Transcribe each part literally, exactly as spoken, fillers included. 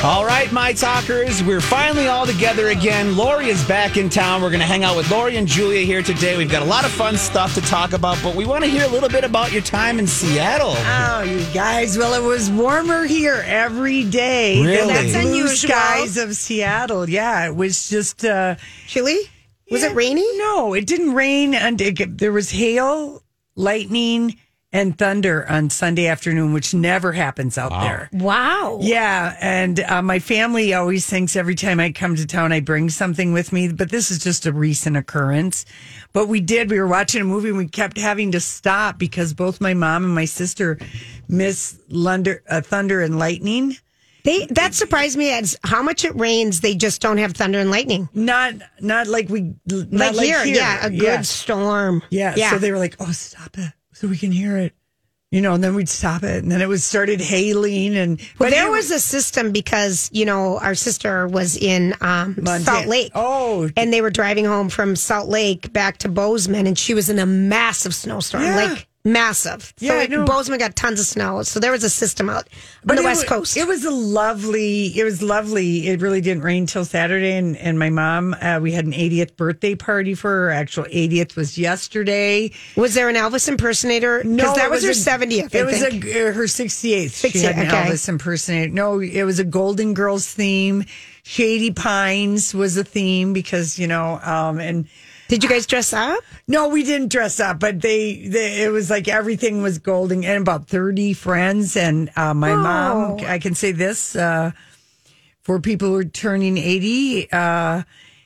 All right, my talkers, we're finally all together again. Lori is back in town. We're going to hang out with Lori and Julia here today. We've got a lot of fun stuff to talk about, but we want to hear a little bit about your time in Seattle. Oh, you guys. Well, it was warmer here every day. Really? Than the That's blue unusual. skies of Seattle. Yeah, it was just... Uh, Chilly? Was yeah, it rainy? No, it didn't rain. And it, there was hail, lightning, and thunder on Sunday afternoon, which never happens out Wow. there. Wow. Yeah, and uh, my family always thinks every time I come to town, I bring something with me, but this is just a recent occurrence. But we did, we were watching a movie and we kept having to stop because both my mom and my sister miss lunder, uh, thunder and lightning. They that surprised me as how much it rains. They just don't have thunder and lightning. Not not like we, not Like, like here, here. yeah, a good Yeah. storm. Yeah, yeah. so they were like, oh, stop it so we can hear it. You know, and then we'd stop it, and then it was started hailing. And Well, but there it was a system because, you know, our sister was in um, Montana. Salt Lake. Oh. And they were driving home from Salt Lake back to Bozeman, and she was in a massive snowstorm. Yeah. Like, massive. Yeah, so I know. Bozeman got tons of snow. So there was a system out on the it West wa- Coast. It was a lovely, it was lovely. It really didn't rain till Saturday. And, and my mom, uh, we had an eightieth birthday party for her. Actual eightieth was yesterday. Was there an Elvis impersonator? Because that it was, her a- seventieth, I It was think. a, uh, her sixty-eighth. She sixtieth, had an okay. Elvis impersonator. No, it was a Golden Girls theme. Shady Pines was a theme because, you know, um, and Did you guys dress up? no, we didn't dress up, but they, they it was like everything was golden and about thirty friends. And uh, my Oh. mom, I can say this uh, for people who are turning eighty, uh,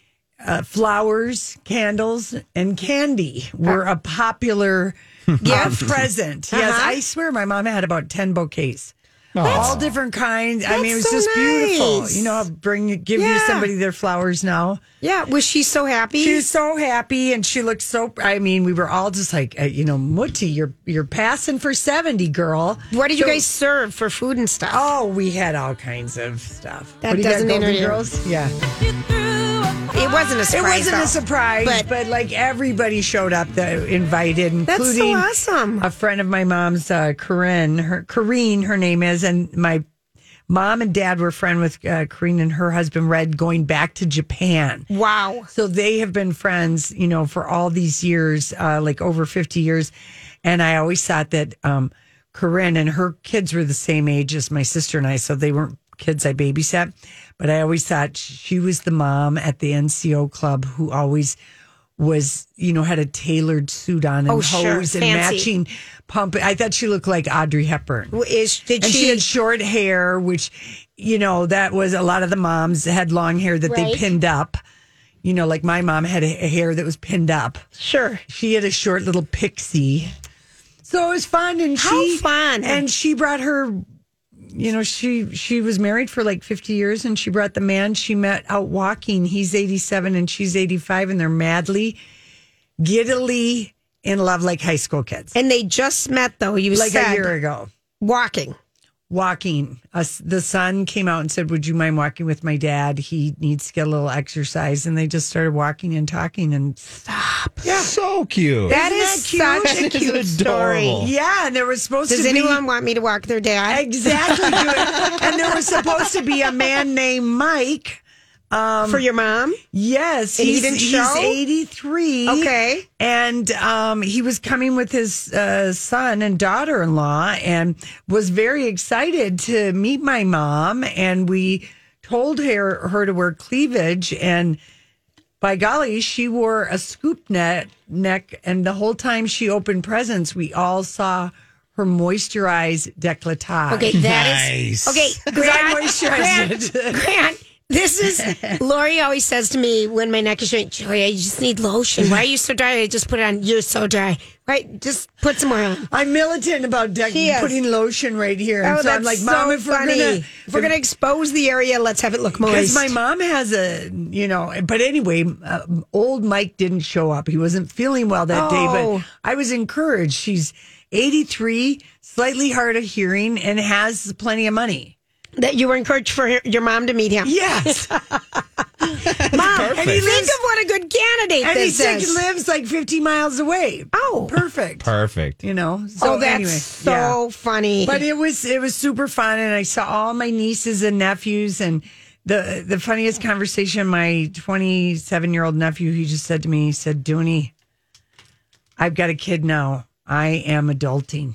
uh, flowers, candles, and candy were a popular uh, present. Yes, Uh-huh. I swear my mom had about ten bouquets. Oh. All different kinds. I mean, it was so just beautiful. nice. You know, I'll bring give you Yeah. somebody their flowers now. Yeah. Was she so happy? She was so happy, and she looked so. I mean, we were all just like, uh, you know, Mutti, you're you're passing for seventy, girl. what did you So- guys serve for food and stuff? Oh, we had all kinds of stuff. That What do you got, doesn't Golden interfere. Girls? Yeah, It wasn't a it surprise. wasn't though. a surprise, But- but, like everybody showed up that invited, That's so including awesome. a friend of my mom's, uh, Corinne. Her Corrine, her name is, and my mom and dad were a friend with uh, Corinne and her husband Red going back to Japan. Wow. So they have been friends, you know, for all these years, uh, like over fifty years. And I always thought that um, Corinne and her kids were the same age as my sister and I. So they weren't kids I babysat. But I always thought she was the mom at the N C O club who always was, you know, had a tailored suit on and Oh, hose sure. and Fancy. matching pump. I thought she looked like Audrey Hepburn. Is did And she, she? had short hair, which, you know, that was a lot of the moms had long hair that they Right. pinned up. You know, like my mom had a, a hair that was pinned up. Sure. She had a short little pixie. So it was fun. And How she, fun. And she brought her, you know, she, she was married for like fifty years and she brought the man she met out walking. He's eighty-seven and she's eighty-five and they're madly, giddily in love like high school kids. And they just met though. You Like said a year ago. walking. Walking. Us, the son came out and said, would you mind walking with my dad? He needs to get a little exercise. And they just started walking and talking and stop. Yeah. So cute. That Isn't is that cute? such a That is cute story. adorable. Yeah. And there was supposed Does to anyone be. want me to walk their dad? Exactly. do it. And there was supposed to be a man named Mike. For your mom? Yes. And he he's, didn't he's show? eighty-three. Okay. And um, he was coming with his uh, son and daughter-in-law and was very excited to meet my mom. And we told her, her to wear cleavage. And by golly, she wore a scoop net neck. And the whole time she opened presents, we all saw her moisturized décolletage. Okay, that is Nice. okay. Because I Grant, moisturized Grant, it. Grant, this is Lori always says to me when my neck is showing, Joy, I just need lotion. Why are you so dry? I just put it on. You're so dry. Right? Just put some more on. I'm militant about de- She is. putting lotion right here. And Oh, so that's I'm like, so Mom, if funny. we're gonna, if we're gonna expose the area, let's have it look because moist. my mom has a, you know, but anyway, uh, old Mike didn't show up. He wasn't feeling well that day, Oh. but I was encouraged. She's eighty-three, slightly hard of hearing, and has plenty of money. That you were encouraged for your mom to meet him. Yes. Mom, Perfect. And he Think lives, of what a good candidate and he this said he is. lives like fifty miles away. Oh. Perfect. Perfect. You know. So oh, that's anyway, so yeah. funny. But it was it was super fun, and I saw all my nieces and nephews, and the the funniest conversation. My twenty-seven year old nephew, he just said to me, he said, "Dooney, I've got a kid now. I am adulting."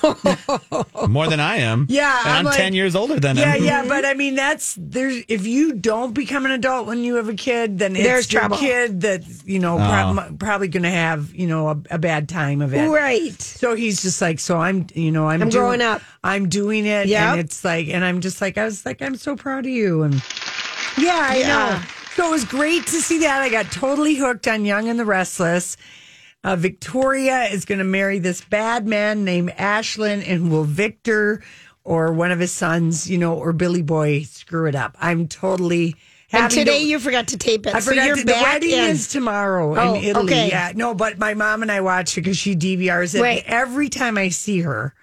More than I am. Yeah, And I'm I'm, like- ten years older than Yeah, him. yeah, but I mean that's there's if you don't become an adult when you have a kid, then it's There's your trouble. kid that's you know Oh. prob- probably going to have you know a, a bad time of it. right. So he's just like, so I'm, you know, I'm, I'm doing, growing up. I'm doing it. Yep. And it's like, and I'm just like, I was like, I'm so proud of you. And yeah, I Yeah. know. So it was great to see that. I got totally hooked on Young and the Restless. Uh, Victoria is going to marry this bad man named Ashlyn, and will Victor or one of his sons, you know, or Billy Boy screw it up? I'm totally And happy today to- you forgot to tape it. I so forgot you're to, the back wedding in. is tomorrow Oh, in Italy. okay. Yeah, no, but my mom and I watch it because she D V Rs it. Right. Every time I see her,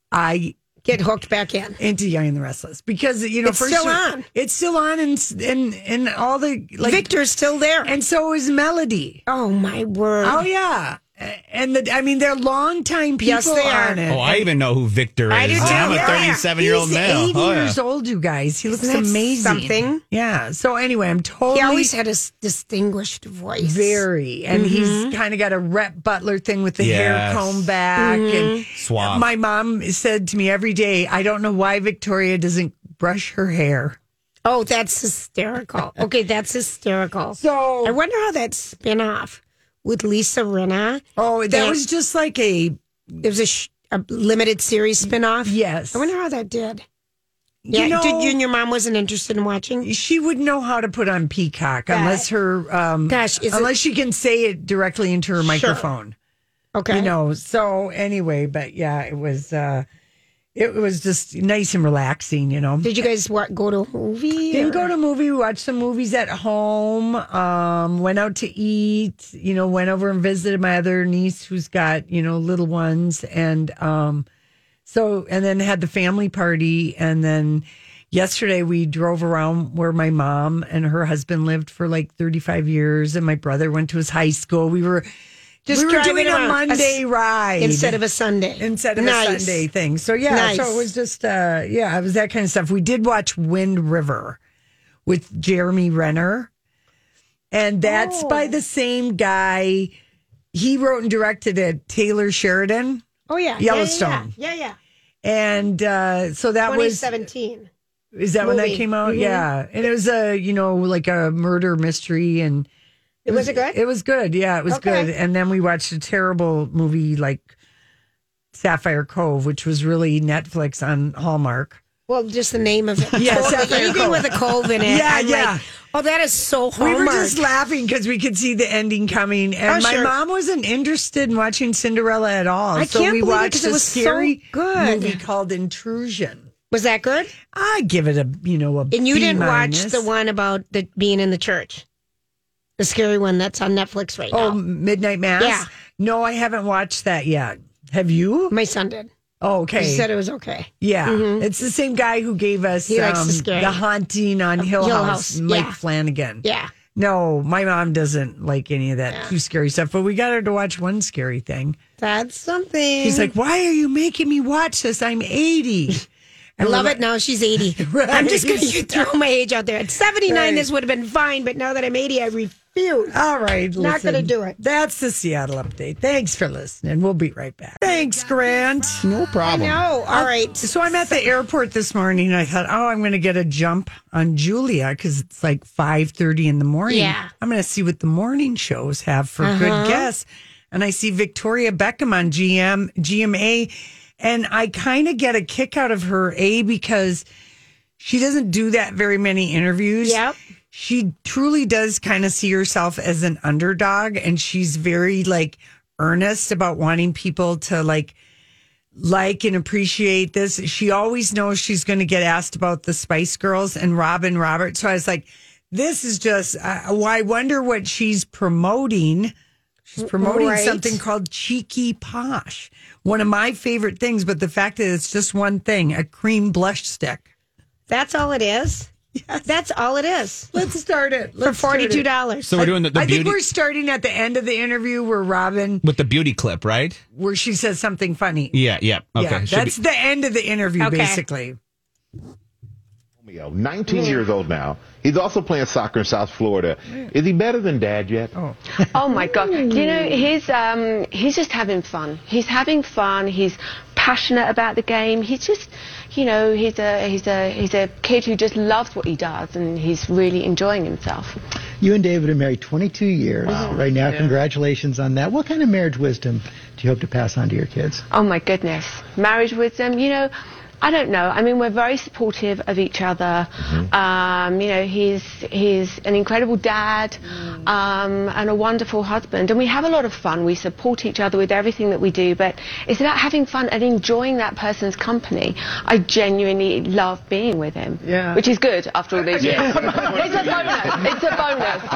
I Get hooked back in. into Young and the Restless because you know It's first still you- on. It's still on, and and and all the like Victor's still there. and so is Melody. oh, my word. Oh yeah, and the I mean they're longtime people Yes, they are. on it. Oh, I even know who Victor is. I do too. I'm a Yeah. thirty-seven year old He's male. eighty Oh, yeah. years old, you guys. He looks Isn't that amazing. something? Yeah. So anyway, I'm totally He always had a s- distinguished voice. Very. And Mm-hmm. he's kind of got a Rhett Butler thing with the hair Yes. comb back. Mm-hmm. And Suave. my mom said to me every day, I don't know why Victoria doesn't brush her hair. Oh, that's hysterical. Okay, that's hysterical. So- I wonder how that spin off with Lisa Rinna. Oh, that Yeah. was just like a, There was a, sh- a limited series spin off. yes. I wonder how that did. You Yeah, know- did you and your mom wasn't interested in watching? She would know how to put on Peacock unless her, um, Gosh, is it- unless she can say it directly into her microphone. Okay. You know, so anyway, but yeah, it was, uh, it was just nice and relaxing, you know. Did you guys what, go to a movie? Didn't or- go to a movie. We watched some movies at home. Um, went out to eat. You know, went over and visited my other niece who's got you know little ones, and um, so and then had the family party. And then yesterday we drove around where my mom and her husband lived for like thirty-five years, and my brother went to his high school. We were Just we were driving doing a around. A Monday s- ride instead of a Sunday. instead of Nice. a Sunday thing. So yeah, Nice. so it was just uh yeah, it was that kind of stuff. We did watch Wind River with Jeremy Renner. And that's Oh. by the same guy. He wrote and directed it, Taylor Sheridan. Oh yeah, Yellowstone. Yeah, yeah, yeah. And uh so that twenty was seventeen. is that when that movie. came out? Mhm. Yeah. And it was a, you know, like a murder mystery and It was it good? It was good. Yeah, it was Okay. good. And then we watched a terrible movie like Sapphire Cove, which was really Netflix on Hallmark. Well, just the name of it. Yeah, Cove- Sapphire anything Cove. with a cove in it. Yeah, I'm yeah. Like, oh, that is so We Hallmark. were just laughing because we could see the ending coming, and Oh, my sure. mom wasn't interested in watching Cinderella at all. I so can't we believe it watched 'cause it a was so scary good. movie called Intrusion. Was that good? I give it a you know a And you B didn't minus. watch the one about the being in the church, the scary one that's on Netflix right Oh, now. Midnight Mass. Yeah. No, I haven't watched that yet. Have you? My son did. Oh, He okay. said it was okay. Yeah, it's the same guy who gave us He likes um, the scary. the Haunting on Hill, Hill House, House, Mike yeah. Flanagan. Yeah. No, my mom doesn't like any of that Yeah. too scary stuff, but we got her to watch one scary thing. That's something. She's like, "Why are you making me watch this? I'm eighty." I love it now. She's eighty. Right. I'm just going to throw my age out there. At seventy-nine, Right. this would have been fine, but now that I'm eighty, I refuse. All right, Not listen. gonna do it. That's the Seattle update. Thanks for listening. We'll be right back. Thanks, Grant. No problem. No, all right. So I'm at the airport this morning, and I thought, oh, I'm going to get a jump on Julia because it's like five thirty in the morning. Yeah. I'm going to see what the morning shows have for good guests. And I see Victoria Beckham on G M G M A, and I kind of get a kick out of her, A, because she doesn't do that very many interviews. Yep. She truly does kind of see herself as an underdog, and she's very like earnest about wanting people to like like and appreciate this. She always knows she's going to get asked about the Spice Girls and Robin Roberts. So I was like, this is just, uh, well, I wonder what she's promoting. She's promoting Right. something called Cheeky Posh, one of my favorite things. But the fact that it's just one thing, a cream blush stick. That's all it is. Yes. That's all it is. Let's start it. For Let's start it. forty-two dollars. So we're doing the, the I beauty think we're starting at the end of the interview where Robin, with the beauty clip, right? where she says something funny. Yeah, yeah. Okay. Yeah, Should that's be- the end of the interview, Okay. basically. nineteen years old now. He's also playing soccer in South Florida. Is he better than Dad yet? Oh, Oh my God! You know, he's um, he's just having fun. He's having fun. He's passionate about the game. He's just, you know, he's a he's a he's a kid who just loves what he does, and he's really enjoying himself. You and David are married twenty-two years right now. Congratulations on that. What kind of marriage wisdom do you hope to pass on to your kids? Oh my goodness, marriage wisdom. You know, I don't know. I mean, we're very supportive of each other. Mm-hmm. Um, you know, he's he's an incredible dad um, and a wonderful husband, and we have a lot of fun. We support each other with everything that we do, but it's about having fun and enjoying that person's company. I genuinely love being with him, Yeah. which is good after all these years. It's a bonus. It's a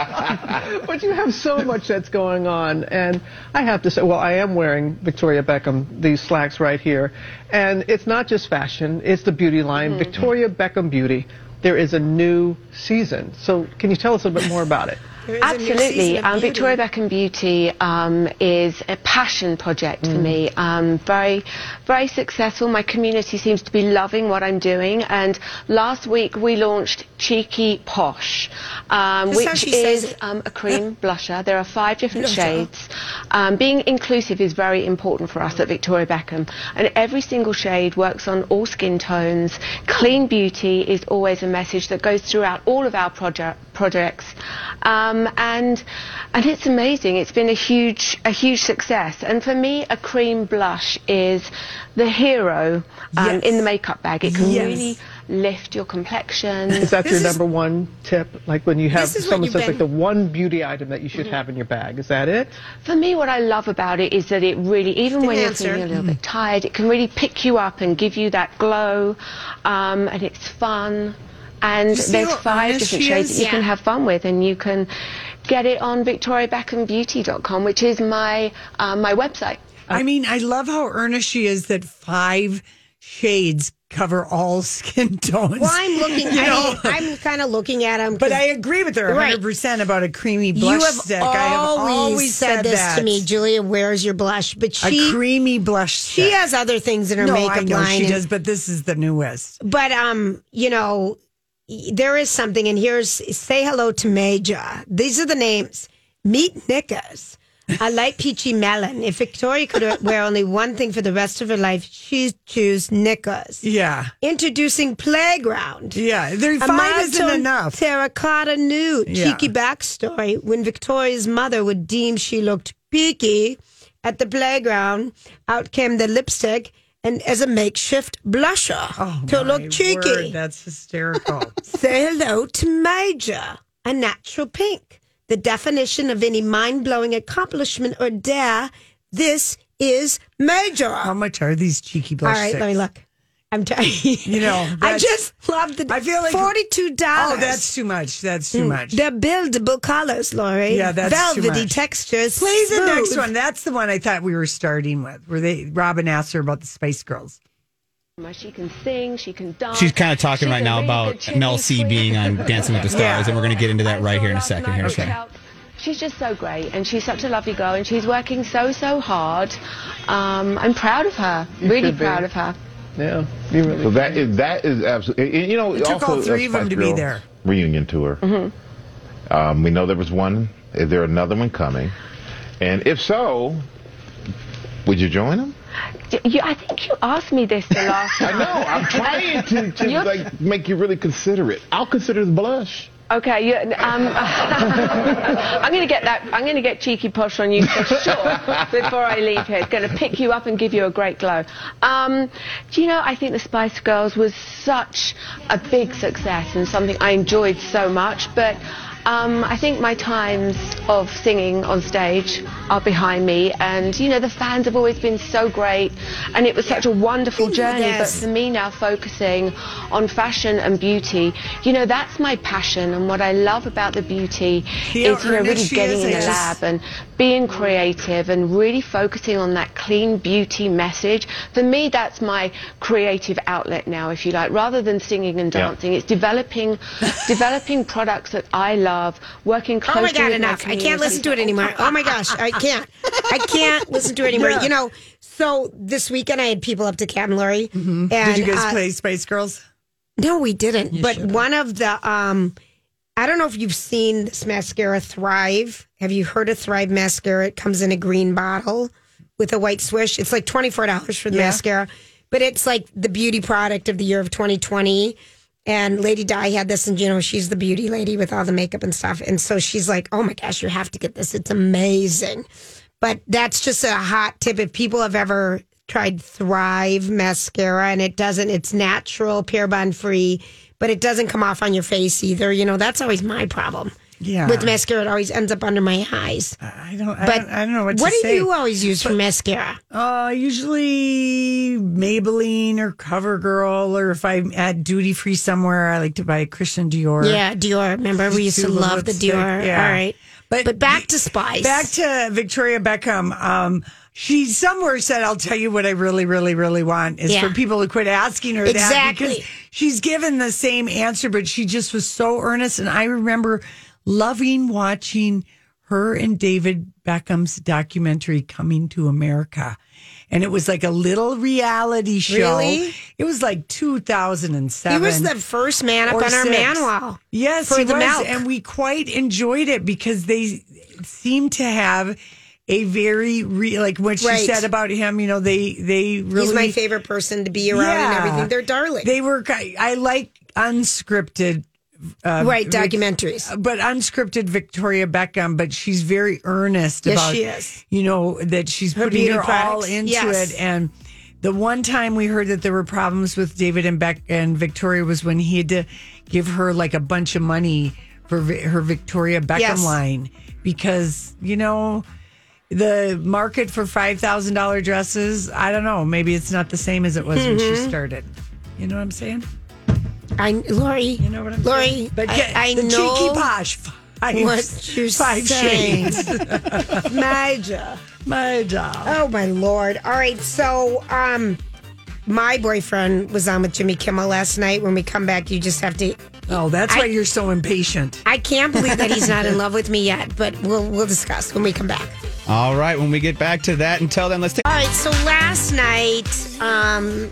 bonus. But you have so much that's going on, and I have to say, well, I am wearing Victoria Beckham, these slacks right here, and it's not just fashion, it's the beauty line, Victoria Beckham Beauty. There is a new season, so can you tell us a bit more about it? There is a new Absolutely. season of Um, beauty. Victoria Beckham Beauty um, is a passion project for me. Um, very, very successful. My community seems to be loving what I'm doing. And last week we launched Cheeky Posh, um, That's how which she says is it. um, a cream blusher. There are five different Blusher. shades. Um, being inclusive is very important for us at Victoria Beckham. And every single shade works on all skin tones. Clean beauty is always a message that goes throughout all of our project, projects. Um, and and it's amazing. It's been a huge a huge success. And for me, a cream blush is the hero um, Yes. in the makeup bag. It can Yes. really lift your complexion. Is that This your is- number one tip? Like when you have This is what someone you've says like the been- one beauty item that you should have in your bag. Is that it? For me, what I love about it is that it really, even when you're answer. feeling a little bit tired, it can really pick you up and give you that glow, um, and it's fun. And see there's how five earnest different she shades is? that you can Yeah. have fun with, and you can get it on victoria beckham beauty dot com, which is my uh, my website. I mean, I love how earnest she is that five shades cover all skin tones. Well, I'm looking. You know? I, I'm kind of looking at him. But I agree with her one hundred percent about a creamy blush you have stick. always, I have always said, said this that. to me, Julia. Where's your blush? But she, a creamy blush stick. she has other things in her no, makeup I know line. she and- does, but this is the newest. But um, you know, there is something, and here's say hello to Major. These are the names. Meet Knickers. I like peachy melon. If Victoria could wear only one thing for the rest of her life, she'd choose Knickers. Yeah. Introducing Playground. Yeah. There, A five isn't monotone enough. Terracotta nude. Yeah. Cheeky backstory. When Victoria's mother would deem she looked peaky at the playground, out came the lipstick and as a makeshift blusher Oh, to my look cheeky. word, that's hysterical. Say hello to Major, a natural pink. The definition of any mind-blowing accomplishment or dare. This is Major. How much are these cheeky All blush right, sticks? let me look. I'm telling you. You know, I that's- just love the I feel like forty-two dollars. Oh, that's too much. That's too much. They're buildable colors, Lori. Yeah, that's too velvety much. textures. Play the smooth. next one. That's the one I thought we were starting with. Where they Robin asked her about the Spice Girls. She can sing, she can dance. She's kind of talking She's right a now really about good chimney Mel C sweep. being on Dancing with the Stars, Yeah. and we're going to get into that And right so here in a last second. night Here, we okay. felt- She's just so great, and she's such a lovely girl, and she's working so, so hard. Um, I'm proud of her, really should be. proud of her. Yeah, you really. So that is that is absolutely. You know, It took also all three a of them Spice to be Girl there. Reunion tour. Mm-hmm. Um, we know there was one. Is there another one coming? And if so, would you join them? D- You, I think you asked me this the last I time. know. I'm trying to, to You're- like make you really consider it. I'll consider the blush. Okay, you, um, I'm going to get that. I'm going to get cheeky posh on you for sure before I leave here. It's going to pick you up and give you a great glow. Um, do you know? I think the Spice Girls was such a big success and something I enjoyed so much. But um, I think my times of singing on stage are behind me, and you know the fans have always been so great, and it was such a wonderful journey. Yes. But for me now, focusing on fashion and beauty, you know that's my passion. And And what I love about the beauty See is, how you know, earnest really she getting is? in the I just- lab and being creative and really focusing on that clean beauty message. For me, that's my creative outlet now, if you like. Rather than singing and Yeah. dancing, it's developing developing products that I love, working closely Oh my God, with enough. my I can't listen to it anymore. Oh my gosh, I can't. I can't listen to it anymore. Yeah. You know, so this weekend I had people up to Cat and Lori. And, Did you guys uh, play Spice Girls? No, we didn't. You but should've. one of the, um, I don't know if you've seen this mascara, Thrive. Have you heard of Thrive mascara? It comes in a green bottle with a white swish. It's like twenty-four dollars for the Yeah. mascara, but it's like the beauty product of the year of twenty twenty. And Lady Di had this, and you know, she's the beauty lady with all the makeup and stuff. And so she's like, oh my gosh, you have to get this. It's amazing. But that's just a hot tip. If people have ever tried Thrive mascara, and it doesn't, it's natural, paraben free, but it doesn't come off on your face either. You know, that's always my problem. Yeah. With mascara, it always ends up under my eyes. I don't. I But don't, I don't know what, What to do say. you always use for mascara? Uh, usually Maybelline or CoverGirl, or if I'm at duty free somewhere, I like to buy Christian Dior. Yeah, Dior. Remember, we used to Tube of love the lipstick, Dior. yeah. All right. But, But back to Spice. Back to Victoria Beckham. Um, she somewhere said, "I'll tell you what I really, really, really want is Yeah. for people to quit asking her that Exactly. because she's given the same answer, but she just was so earnest." And I remember loving watching her and David Beckham's documentary Coming to America. And it was like a little reality show. Really? It was like two thousand seven. He was the first man up or on our six. man wall. Yes, for he the was, milk. and we quite enjoyed it because they seemed to have a very re- like what she Right. said about him. You know, they they really He's my favorite person to be around and Yeah. everything. They're darling. They were. I, I like unscripted. Uh, right, Vic- documentaries. but unscripted Victoria Beckham, but she's very earnest Yes, about she is. you know that she's Her putting beauty her all products. into Yes. it. And the one time we heard that there were problems with David and Beck and Victoria was when he had to give her like a bunch of money for Vi- her Victoria Beckham Yes. line because you know the market for five thousand dollar dresses. I don't know. Maybe it's not the same as it was when Mm-hmm. she started. You know what I'm saying? I, Lori, You know what I'm Lori, saying? But I, get I the know cheeky posh five, what you're five saying. shades. Major. My job. Oh my lord! All right, so um, my boyfriend was on with Jimmy Kimmel last night. When we come back, you just have to. Oh, that's I- why you're so impatient. I can't believe that he's not in love with me yet, but we'll we'll discuss when we come back. All right, when we get back to that, until then, let's take. All right, so last night, um,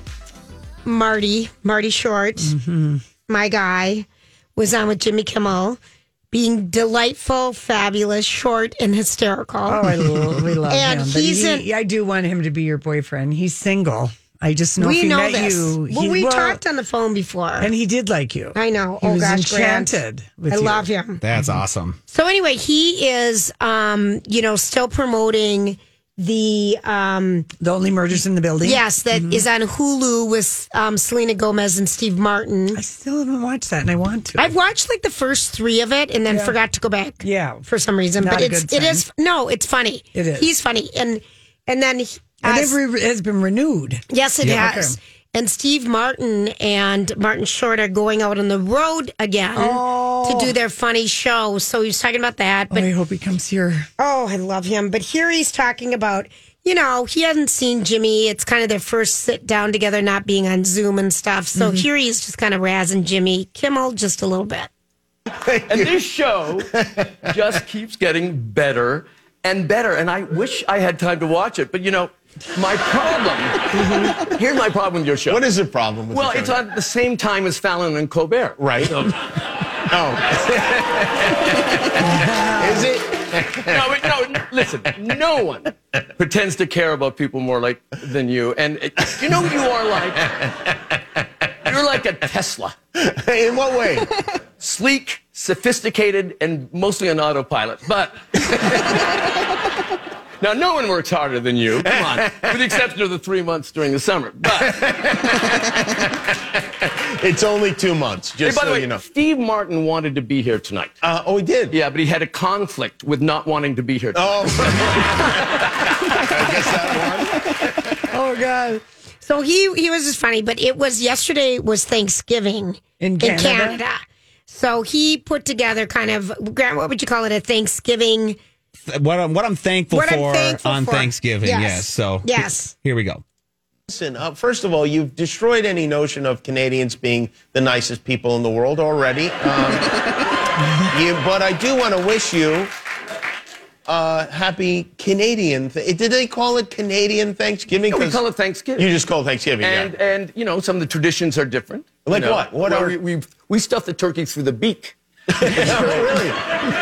Marty, Marty Short, Mm-hmm. my guy, was on with Jimmy Kimmel, being delightful, fabulous, short, and hysterical. Oh, I love, we love And him. But he's he, in- I do want him to be your boyfriend. He's single. I just know we if he know met this. you. well, he, we well, talked on the phone before. and he did like you. I know. He oh was gosh, Grant. enchanted with I you. love him. That's awesome. So anyway, he is, um, you know, still promoting the um, The Only Murders in the Building. yes that is on Hulu with um, Selena Gomez and Steve Martin. I still haven't watched that, and I want to. I've watched like the first three of it and then forgot to go back. Yeah. for some reason, Not but a it's good it sign. is no, it's funny. It is. He's funny, and and then he- and uh, it re- has been renewed. yes, it Yeah, has. okay. And Steve Martin and Martin Short are going out on the road again to do their funny show. So he was talking about that. Oh, But I hope he comes here. oh, I love him. But here he's talking about, you know, he hasn't seen Jimmy. It's kind of their first sit down together, not being on Zoom and stuff. So Mm-hmm. here he's just kind of razzing Jimmy Kimmel just a little bit. And this show just keeps getting better and better. And I wish I had time to watch it. But, you know, my problem, here's my problem with your show. What is the problem with Well, the it's show? on at the same time as Fallon and Colbert. Right. So, Oh. Is it? no, but no, listen, no one pretends to care about people more like than you. And it, you know what you are like? You're like a Tesla. In what way? Sleek, sophisticated, and mostly on autopilot. But now, no one works harder than you. Come on, with the exception of the three months during the summer. But It's only two months, hey, just by the so way, you know. Steve Martin wanted to be here tonight. Uh, oh, he did? Yeah, but he had a conflict with not wanting to be here tonight. Oh. I guess that one. Oh, God. So he he was just funny, but it was yesterday was Thanksgiving In Canada? So he put together kind of, Grant, what would you call it, a Thanksgiving? What I'm, what I'm thankful What I'm for thankful on for. Thanksgiving. Yes. Yes. So Yes. here we go. Listen, uh, first of all, you've destroyed any notion of Canadians being the nicest people in the world already. Um, you, but I do want to wish you uh, happy Canadian. Th- did they call it Canadian Thanksgiving? Yeah, we 'Cause call it Thanksgiving. You just call it Thanksgiving, And, yeah. and you know, some of the traditions are different. Like You know, what? What where are- we, we, we stuff the turkey through the beak. Really?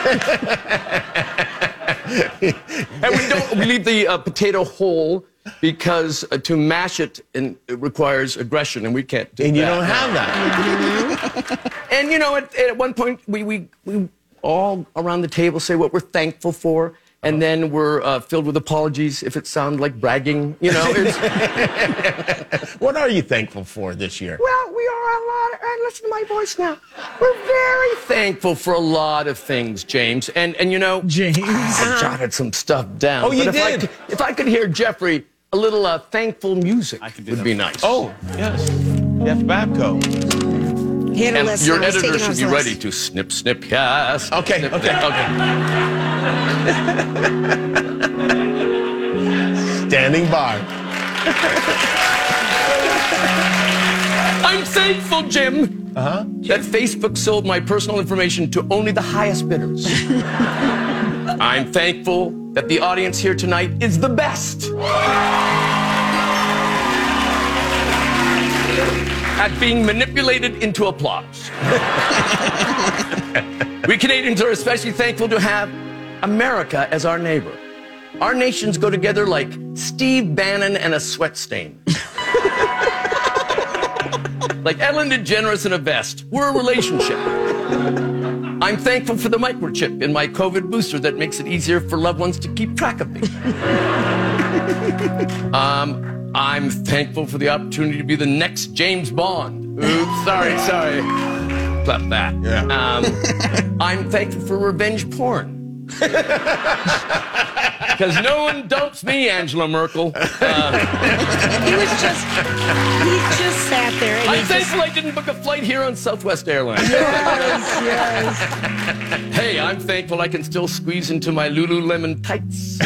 And we don't, we leave the uh, potato whole because uh, to mash it, and it requires aggression, and we can't do And you that. don't have that. And you know, at, at one point, we, we, we all around the table say what we're thankful for, and then we're uh, filled with apologies if it sounds like bragging. You know, it's, What are you thankful for this year? well, we are a lot. And listen to my voice now. We're very thankful for a lot of things, James. And and you know, James. I jotted some stuff down. Oh, you but if I did? could- if I could hear Jeffrey, a little uh, thankful music would be nice. Oh, yes. Jeff Babco. He had a And list. your and I was editor taking should those be lists. ready to snip, snip, yes. Okay, snip, okay. snip, okay. Standing by. I'm thankful, Jim, uh-huh. that Facebook sold my personal information to only the highest bidders. I'm thankful that the audience here tonight is the best at being manipulated into applause. We Canadians are especially thankful to have America as our neighbor. Our nations go together like Steve Bannon and a sweat stain. Like Ellen DeGeneres in a vest. We're a relationship. I'm thankful for the microchip in my COVID booster that makes it easier for loved ones to keep track of me. um, I'm thankful for the opportunity to be the next James Bond. Oops, sorry, sorry. Clap that. Yeah. Um, I'm thankful for revenge porn. Because no one dumps me, Angela Merkel. Uh, He was just, he just sat there. And I'm he just, thankful I didn't book a flight here on Southwest Airlines. Yes, yes. Hey, I'm thankful I can still squeeze into my Lululemon tights.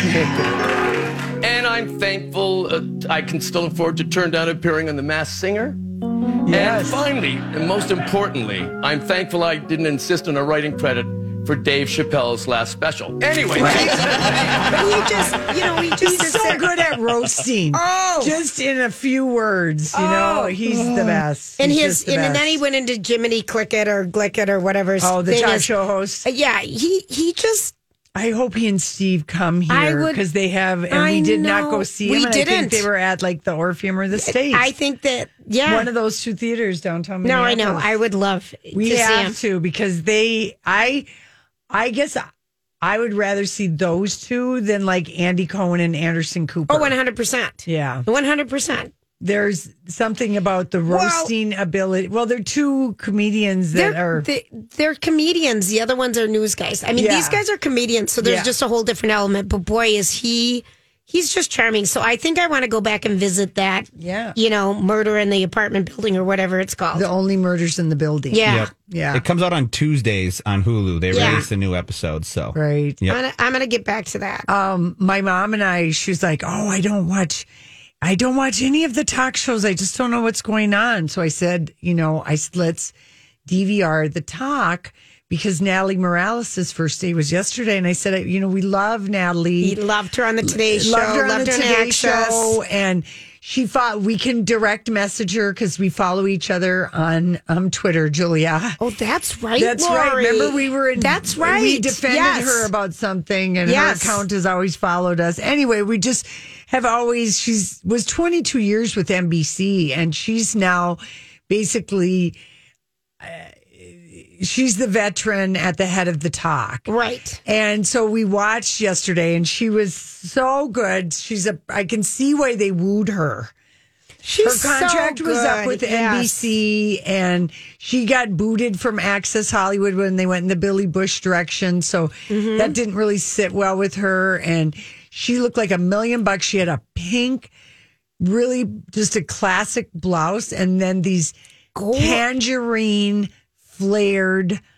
And I'm thankful uh, I can still afford to turn down appearing on The Masked Singer. Yes. And finally, and most importantly, I'm thankful I didn't insist on a writing credit for Dave Chappelle's last special. Anyway, but he just, you know, he just He's sits so there. good at roasting. Oh. Just in a few words, you know, Oh. he's the best. And He's his, just the and then best. he went into Jiminy Click It or Glick It or whatever. his Oh, the thing talk is. show host. Uh, Yeah, he he just. I hope he and Steve come I here would- because they have, and I we did not know. go see We him. And I didn't. think they were at like the Orpheum or the States. I think that yeah. one of those two theaters downtown. no, I know. Minneapolis. I would love We to see him. have to because they. I, I guess I would rather see those two than like Andy Cohen and Anderson Cooper. Oh, one hundred percent. Yeah. one hundred percent. There's something about the roasting ability. Well, they're two comedians that They're, are. they, they're comedians. The other ones are news guys. I mean, Yeah. these guys are comedians, so there's Yeah. just a whole different element. But boy, is he, he's just charming. So I think I want to go back and visit that, Yeah. you know, murder in the apartment building or whatever it's called. The only murders in the building. yeah. Yep. Yeah. It comes out on Tuesdays on Hulu. They Yeah. release a new episode. So Right. Yep. I'm gonna, I'm gonna get back to that. Um, my mom and I, she was like, "Oh, I don't watch, I don't watch any of the talk shows. I just don't know what's going on." So I said, you know, I said, let's D V R the talk because Natalie Morales' first day was yesterday, and I said, you know, we love Natalie. He loved her on the Today Show. Loved her on loved the her in Today Access. Show, and she thought we can direct message her because we follow each other on um, Twitter, Julia. Oh, that's right. That's right. Lori. Remember, we were in. That's right. We defended Yes. her about something, and Yes. her account has always followed us. Anyway, we just have always. She's was twenty-two years with N B C, and she's now basically. Uh, she's the veteran at the head of the talk. Right. And so we watched yesterday, and she was so good. She's a. I can see why they wooed her. She's Her contract so was up good. with Yes. N B C, and she got booted from Access Hollywood when they went in the Billy Bush direction. So Mm-hmm. that didn't really sit well with her. And she looked like a million bucks. She had a pink, really just a classic blouse, and then these tangerine flared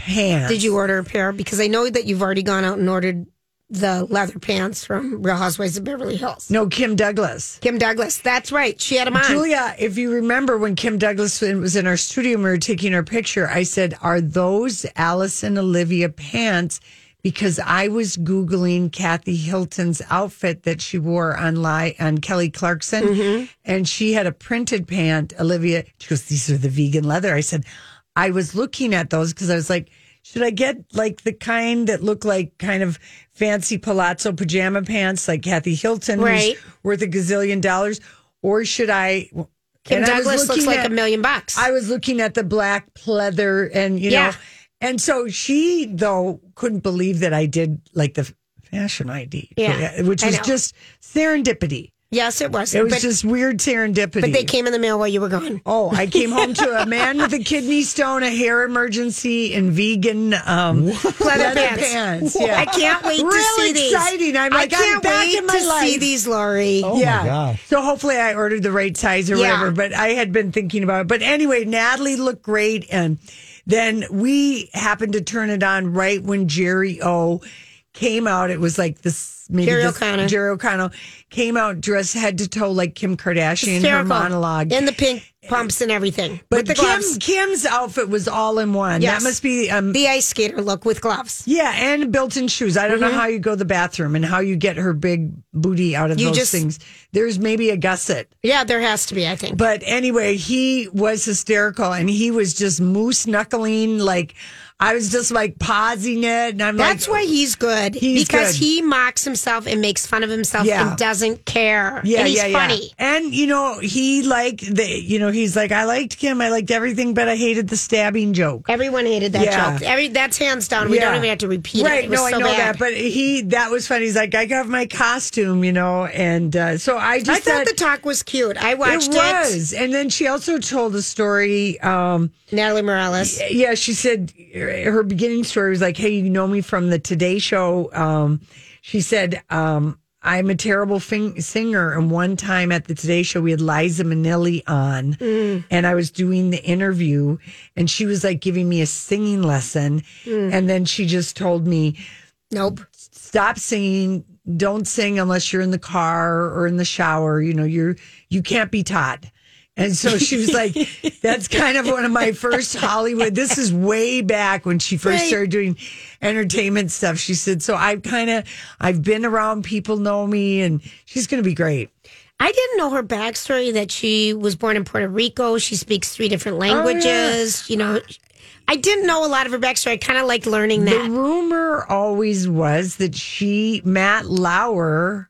pants. Did you order a pair? Because I know that you've already gone out and ordered the leather pants from Real Housewives of Beverly Hills. No, Kim Douglas. Kim Douglas. That's right. She had them on. Julia, if you remember when Kim Douglas was in our studio and we were taking her picture, I said, are those Alice and Olivia pants? Because I was Googling Kathy Hilton's outfit that she wore on, Li- on Kelly Clarkson, mm-hmm. and she had a printed pant, Olivia. She goes, these are the vegan leather. I said, I was looking at those because I was like, should I get like the kind that look like kind of fancy palazzo pajama pants like Kathy Hilton, right. who's worth a gazillion dollars? Or should I... Kim Douglas looks like at, a million bucks. I was looking at the black pleather and, you yeah. know... And so she, though, couldn't believe that I did like the fashion I D, yeah, which was just serendipity. Yes, it was. It was but, just weird serendipity. But they came in the mail while you were gone. Oh, I came home to a man with a kidney stone, a hair emergency, and vegan um, leather pants. pants. Yeah. I can't wait really to see these. Exciting. I'm like, I can't I'm back wait in my to life. see these, Lori. Oh, yeah. my gosh. So hopefully I ordered the right size or yeah. whatever, but I had been thinking about it. But anyway, Natalie looked great, and then we happened to turn it on right when Jerry O came out. It was like this, maybe Jerry this, O'Connell. Jerry O'Connell came out dressed head to toe like Kim Kardashian in her Hysterical. monologue. In the pink pumps and everything. But with the Kim, gloves. Kim's outfit was all in one. Yes. That must be um, the ice skater look with gloves. Yeah, and built-in shoes. I don't Mm-hmm. know how you go to the bathroom and how you get her big booty out of You those just- things. There's maybe a gusset. Yeah, there has to be, I think. But anyway, he was hysterical and he was just moose knuckling. Like, I was just like pausing it. And I'm That's like, why he's good. He's because good. he mocks himself and makes fun of himself Yeah. and doesn't care. yeah, and he's yeah, funny. yeah. And, you know, he liked the, you know, he's like, I liked Kim. I liked everything, but I hated the stabbing joke. Everyone hated that Yeah. joke. Every That's hands down. We Yeah. don't even have to repeat right, it. It was no, so I know bad. that. But he, that was funny. He's like, I got my costume, you know, and uh, so I just I thought thought the talk was cute. I watched it it. was. And then she also told a story. Um, Natalie Morales. Yeah, she said her beginning story was like, hey, you know me from the Today Show. Um, she said, um, I'm a terrible fing- singer. And one time at the Today Show, we had Liza Minnelli on, Mm. and I was doing the interview, and she was like giving me a singing lesson. Mm. And then she just told me, Nope. stop singing. Don't sing unless you're in the car or in the shower. You know, you're, you can't be taught. And so she was like, that's kind of one of my first Hollywood. This is way back when she first Right. started doing entertainment stuff. She said, so I've kind of, I've been around, people know me, and she's going to be great. I didn't know her backstory that she was born in Puerto Rico. She speaks three different languages. You know, I didn't know a lot of her backstory. I kind of liked learning The that. rumor always was that she, Matt Lauer,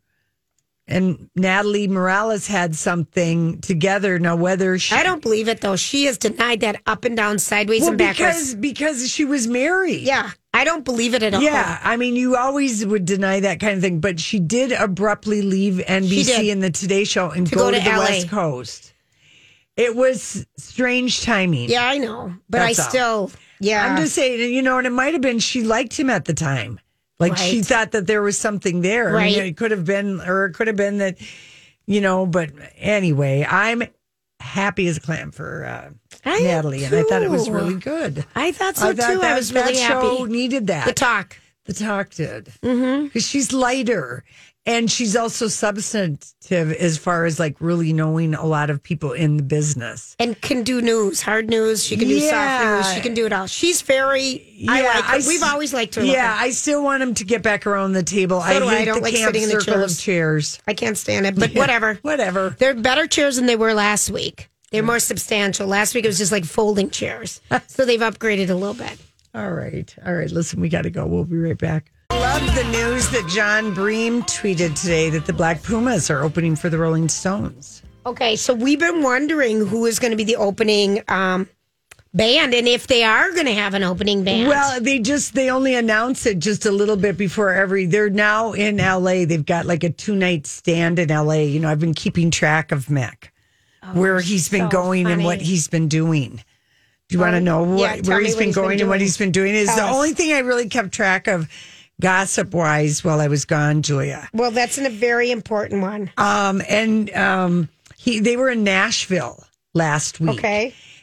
and Natalie Morales had something together. Now, whether she, I don't believe it though. She has denied that up and down, sideways well, and backwards. because because she was married. Yeah, I don't believe it at all. Yeah, I mean, you always would deny that kind of thing, but she did abruptly leave N B She C did. and the Today Show and To go, go to, to the L A. West Coast. It was strange timing. Yeah, I know, but That's I all. still, yeah. I'm just saying, you know, and it might have been she liked him at the time. Like she Right. thought that there was something there. I mean, Right. it could have been, or it could have been that, you know, but anyway, I'm happy as a clam for uh, I am Natalie, and I thought it was too. really good. I thought so I thought too. that, I was really that show happy. needed that. The talk. The talk did. Mm-hmm. Because she's lighter. And she's also substantive as far as like really knowing a lot of people in the business. And can do news, hard news. She can do Yeah. soft news. She can do it all. She's very. I like her. s- We've always liked her. Yeah, look. I still want him to get back around the table. So I do hate I. I don't the like camp sitting in the circle chairs. of chairs. I can't stand it. But whatever. Whatever. They're better chairs than they were last week. They're more substantial. Last week it was just like folding chairs. So they've upgraded a little bit. All right. All right. Listen, we got to go. We'll be right back. I love the news that John Bream tweeted today that the Black Pumas are opening for the Rolling Stones. Okay, so we've been wondering who is going to be the opening um, band and if they are going to have an opening band. Well, they just they only announced it just a little bit before every. They're now in L A. They've got like a two night stand in L A. You know, I've been keeping track of Mick, where he's been Oh, so going and what funny. he's been doing. Do you want to know what, yeah, tell where me he's what been he's been going and what doing. he's been doing? Is Tell the us. only thing I really kept track of, gossip wise, while I was gone, Julia. well, that's a very important one. Um, and um, he they were in Nashville last week. Okay.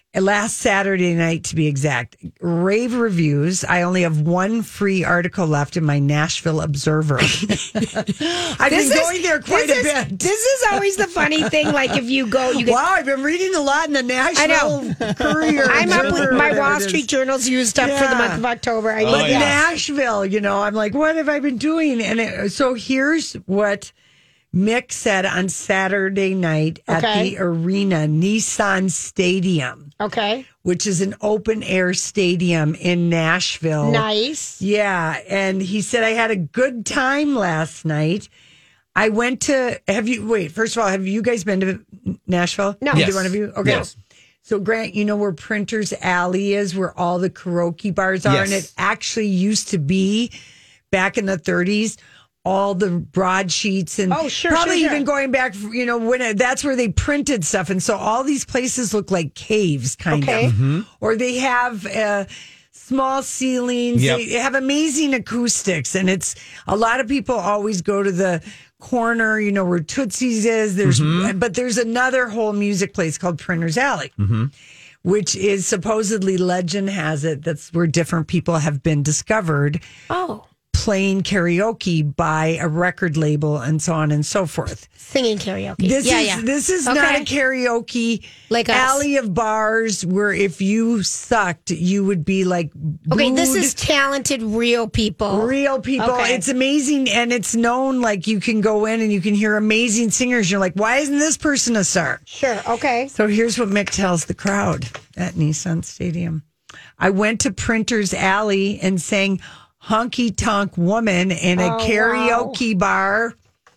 last Saturday night, to be exact. Rave reviews. I only have one free article left in my Nashville Observer. I've This been is- going there quite this a is- bit. This is always the funny thing. Like if you go, you get. Wow, I've been reading a lot in the Nashville I know. Courier. I'm up with Observer, my whatever Wall it is. Street Journal's used up for the Yeah. month of October. I Oh, But need yeah. that. Nashville, you know, I'm like, what have I been doing? And it, so here's what Mick said on Saturday night at Okay. the arena, Nissan Stadium, Okay. which is an open air stadium in Nashville. Nice. Yeah. And he said, I had a good time last night. I went to, have you, wait, first of all, have you guys been to Nashville? No. Either Yes. one of you? Okay. Yes. So, Grant, you know where Printer's Alley is, where all the karaoke bars are? Yes. And it actually used to be, back in the thirties, all the broadsheets and Oh, sure, probably sure, sure. even going back, you know, when it, that's where they printed stuff. And so all these places look like caves, kind Okay. of. Or they have uh, small ceilings. Yep. They have amazing acoustics. And it's a lot of people always go to the corner, you know, where Tootsie's is. There's, but there's another whole music place called Printer's Alley, which is supposedly, legend has it, that's where different people have been discovered Oh, playing karaoke by a record label and so on and so forth. singing karaoke. This yeah, is yeah. this is Okay. not a karaoke Like us. alley of bars where if you sucked, you would be like Okay, this booed. is talented, real people. Real people. Okay. It's amazing. And it's known, like, you can go in and you can hear amazing singers. You're like, why isn't this person a star? Sure. Okay. So here's what Mick tells the crowd at Nissan Stadium. I went to Printer's Alley and sang Honky Tonk Woman in a Oh, karaoke bar.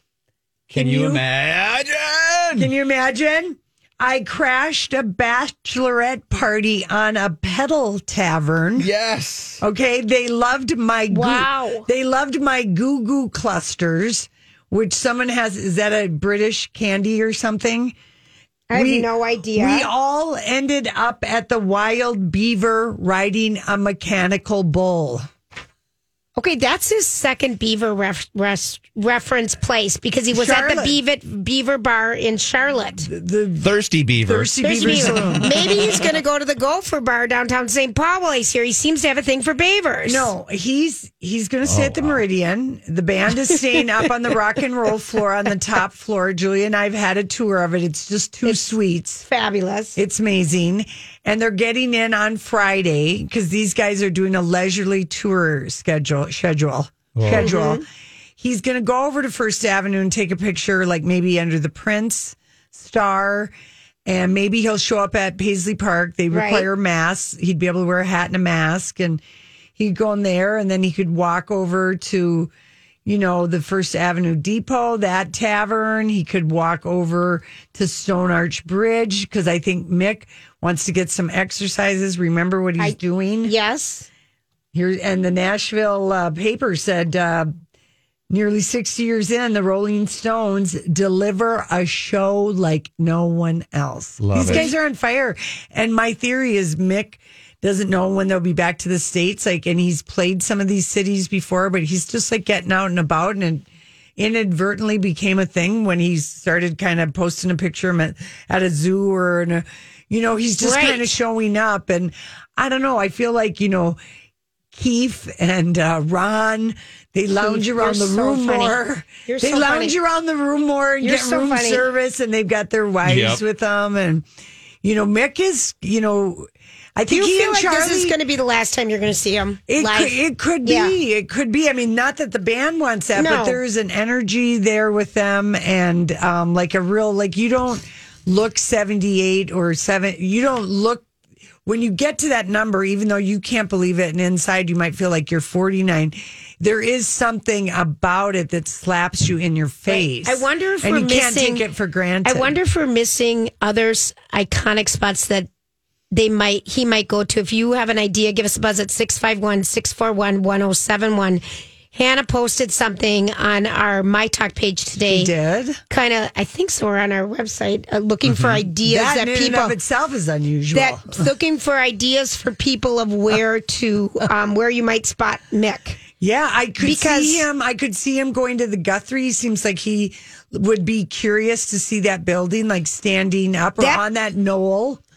Can you you- imagine? Can you imagine? I crashed a bachelorette party on a pedal tavern. Yes. Okay, they loved my goo- Wow. They loved my goo goo clusters, which someone has. Is that a British candy or something? I have no idea. We all ended up at the Wild Beaver riding a mechanical bull. Okay, that's his second Beaver ref, res, reference place because he was at Charlotte. the Beaver, Beaver Bar in Charlotte. The Thirsty Beaver. Thirsty There's Beaver Beaver. Saloon. Maybe he's going to go to the Gopher Bar downtown Saint Paul while he's here. He seems to have a thing for beavers. No, he's he's going to stay at the Meridian. The band is staying up on the rock and roll floor on the top floor. Julia and I've had a tour of it. It's just two suites. Fabulous. It's amazing. And they're getting in on Friday because these guys are doing a leisurely tour schedule. Schedule. Schedule. He's going to go over to First Avenue and take a picture, like maybe under the Prince star. And maybe he'll show up at Paisley Park. They Right. require masks. He'd be able to wear a hat and a mask. And he'd go in there and then he could walk over to, you know, the First Avenue Depot, that tavern. He could walk over to Stone Arch Bridge because I think Mick wants to get some exercises. Remember what he's I- doing? Yes. Here, and the Nashville uh, paper said uh, nearly sixty years in, the Rolling Stones deliver a show like no one else. Love These it. guys are on fire. And my theory is Mick doesn't know when they'll be back to the States. Like, and he's played some of these cities before, but he's just like getting out and about, and it inadvertently became a thing when he started kind of posting a picture of him at, at a zoo or in a, you know, he's just Right. kind of showing up. And I don't know. I feel like, you know, Keith and uh, Ron, they lounge Keith, around you're the so room funny. more. You're they so lounge funny. around the room more and You're get so room funny. service, and they've got their wives Yep. with them. And, you know, Mick is, you know, I Do think you he feel and like Charlie. this is going to be the last time you're going to see him It live? could, it could be. Yeah. It could be. I mean, not that the band wants that, No. but there is an energy there with them, and um, like a real, like, you don't look seventy-eight or seven. You don't look, when you get to that number, even though you can't believe it, and inside you might feel like you're forty-nine, there is something about it that slaps you in your face. I wonder if and we're you can't missing- take it for granted. I wonder if we're missing others iconic spots that they might he might go to. If you have an idea, give us a buzz at six five one, six four one, one oh seven one. Hannah posted something on our My Talk page today. She did. Kind of, I think so. We're on our website uh, looking for ideas That, that, in people and of itself is unusual. that looking for ideas for people of where to um, where you might spot Mick. Yeah, I could Because- see him. I could see him going to the Guthrie. Seems like he would be curious to see that building, like standing up or That- on that knoll.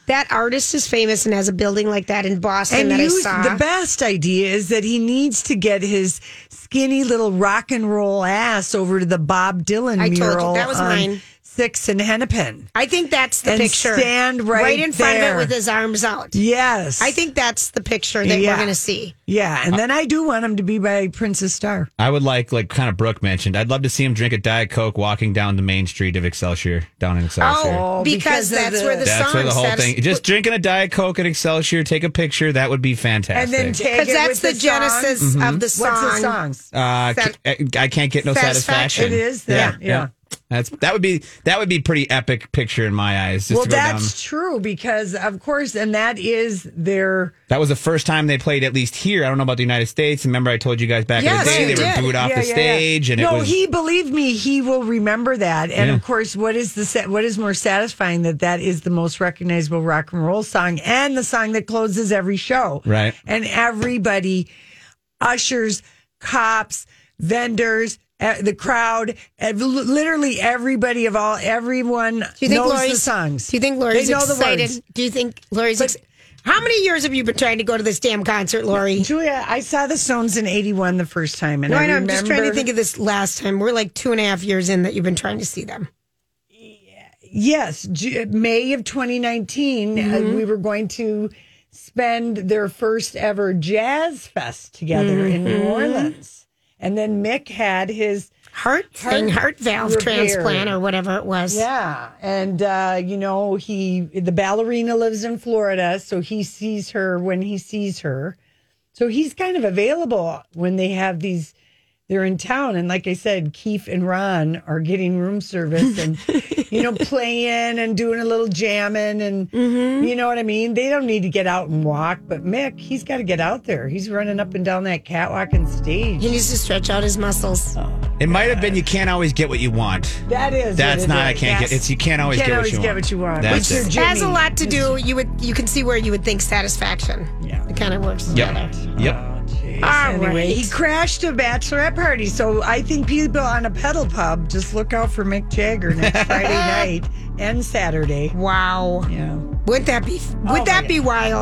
that artist is famous and has a building like that in Boston And that you, I saw. the best idea is that he needs to get his skinny little rock and roll ass over to the Bob Dylan I told you, mural that was on mine. Sixth and Hennepin. I think that's the And picture. stand right in front there. of it with his arms out. Yes. I think that's the picture that Yeah. we're going to see. Yeah, and then I do want him to be by Princess Star. I would like, like kind of Brooke mentioned, I'd love to see him drink a Diet Coke walking down the main street of Excelsior, down in Excelsior. Oh, because, because of that's the- where the That's song where the whole says- thing. Just drinking a Diet Coke at Excelsior, take a picture. That would be fantastic. And then take Because it that's with the, the genesis song. of the song. What's the songs? uh, Sat- ca- I can't get no satisfaction. Satisfaction. It is that, yeah. That's that would be that would be pretty epic picture in my eyes. Just Well, to go that's down. true because, of course, and that is their. That was the first time they played, at least here. I don't know about the United States. Remember, I told you guys back Yes, in the day you they did. were booed off Yeah, the yeah, stage, yeah. and no, it was he believe me, he will remember that. And Yeah. of course, what is the sa- what is more satisfying that that is the most recognizable rock and roll song and the song that closes every show, Right. And everybody, ushers, cops, vendors. Uh, the crowd, uh, literally everybody of all, everyone Do you think knows Lori's the songs. Do you think Lori's They know the excited? words. Do you think Lori's ex- How many years have you been trying to go to this damn concert, Lori? Julia, I saw the Stones in eighty-one the first time, and No, I I know. I'm remember, just trying to think of this last time. We're like two and a half years in that you've been trying to see them. Yes, Ju- May of twenty nineteen, Mm-hmm. uh, we were going to spend their first ever jazz fest together in New Mm-hmm. Orleans. And then Mick had his Heart thing, heart valve repair. transplant or whatever it was. Yeah. And, uh, you know, he, the ballerina lives in Florida, so he sees her when he sees her. So he's kind of available when they have these, they're in town. And like I said, Keith and Ron are getting room service and, you know, playing and doing a little jamming. And, you know what I mean? They don't need to get out and walk. But Mick, he's got to get out there. He's running up and down that catwalk and stage. He needs to stretch out his muscles. It might have been you can't always get what you want. That is. That's what it not. I is. can't Yes. get. It's you can't always Can't get always what you get want. what you want. That's Which it. is Has a Jimmy. lot to do. You would you can see where you would think satisfaction. Yeah. It kind of works Yep. together. Yep. All Anyway, right. he crashed a bachelorette party. So I think people on a pedal pub just look out for Mick Jagger next Friday night and Saturday. Wow. Yeah. Would that be? Would Oh, my that be wild?